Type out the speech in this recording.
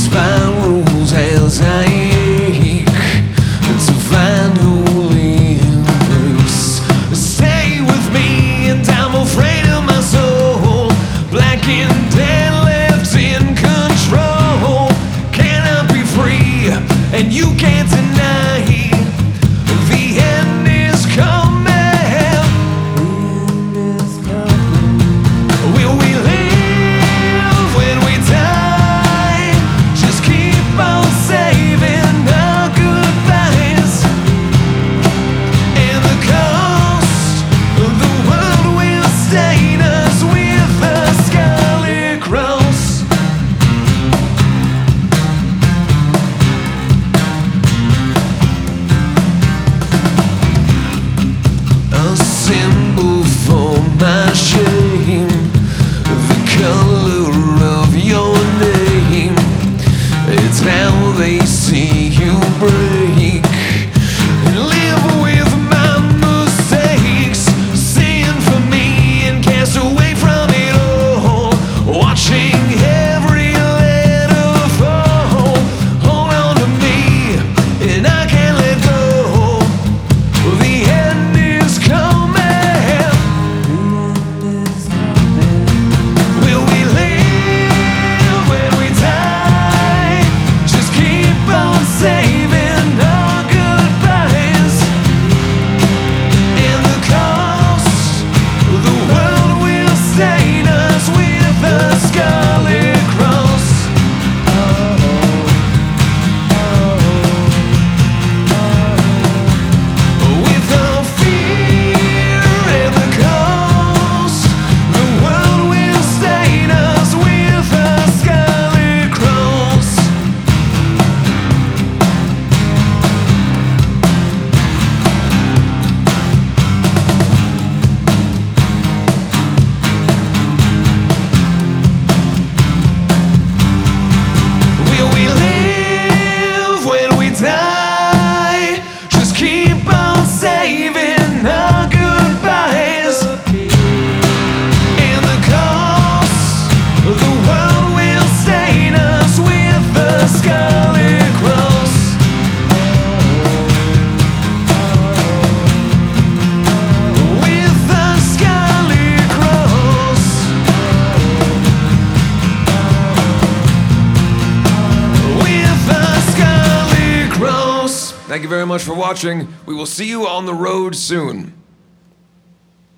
spirals as I ache to find holy embrace. Stay with me and I'm afraid of my soul, black and dead, left in control. Can I be free? And you can't deny the end is coming. Will we live when we die? Just keep on saving our goodbyes. And the cost of the world will stain us with a scarlet cross. A symbol for my shame, the color of your name. It's how they see you break and live with my mistakes. Sin for me and cast away from it all, watching every letter fall. Hold on to me and I can't let go. The end is coming. Will we live when we die? Just keep on saving our goodbyes. And the cost, the world will stain us with a scarlet cross. With the fear and the cost, the world will stain us with a scarlet cross. Will we live when we die? Just keep on saving our goodbyes. And the cost, the world will stain us with a scarlet cross. With a scarlet cross. With a scarlet cross. Thank you very much for watching. We will see you on the road soon.